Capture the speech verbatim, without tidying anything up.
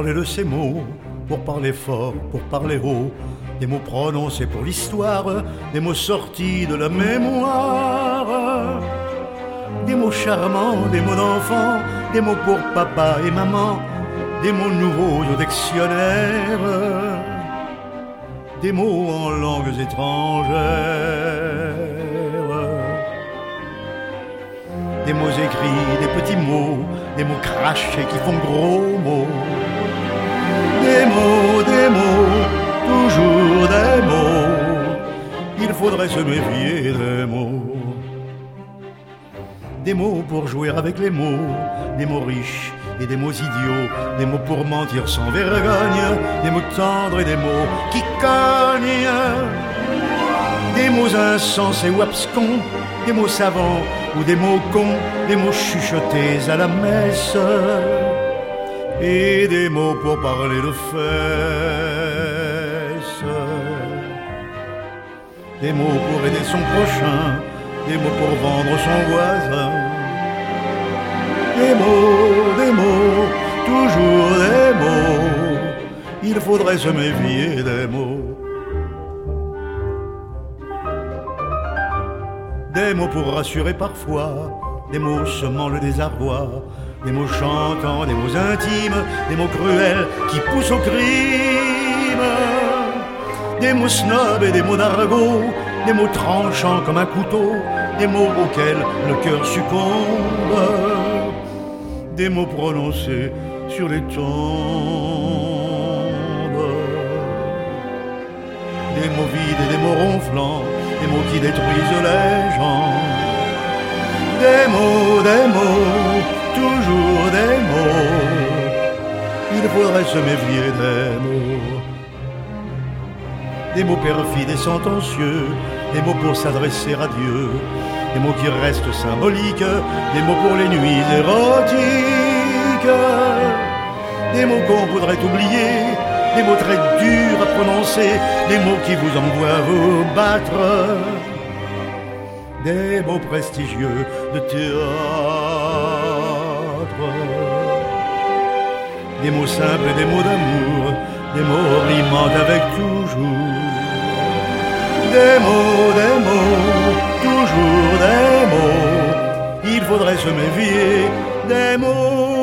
parler de ces mots, pour parler fort, pour parler haut, des mots prononcés pour l'histoire, des mots sortis de la mémoire, des mots charmants, des mots d'enfant, des mots pour papa et maman, des mots nouveaux au dictionnaire, des mots en langues étrangères, des mots écrits, des petits mots, des mots crachés qui font gros mots, des mots, des mots, toujours des mots, il faudrait se méfier des mots. Des mots pour jouer avec les mots, des mots riches et des mots idiots, des mots pour mentir sans vergogne, des mots tendres et des mots qui cognent, des mots insensés ou abscons, des mots savants ou des mots cons, des mots chuchotés à la messe, et des mots pour parler de fesses, des mots pour aider son prochain, des mots pour vendre son voisin, des mots, des mots, toujours des mots, il faudrait se méfier des mots. Des mots pour rassurer parfois, des mots semant le désarroi, des mots chantants, des mots intimes, des mots cruels qui poussent au crime, des mots snobs et des mots d'argot, des mots tranchants comme un couteau, des mots auxquels le cœur succombe, des mots prononcés sur les tombes, des mots vides et des mots ronflants, des mots qui détruisent les gens, des mots, des mots, toujours des mots, il faudrait se méfier des mots. Des mots perfides et sentencieux, des mots pour s'adresser à Dieu, des mots qui restent symboliques, des mots pour les nuits érotiques, des mots qu'on voudrait oublier, des mots très durs à prononcer, des mots qui vous envoient vous battre, des mots prestigieux de théâtre, des mots simples et des mots d'amour, des mots rimant avec toujours, des mots, des mots, toujours des mots, il faudrait se méfier des mots.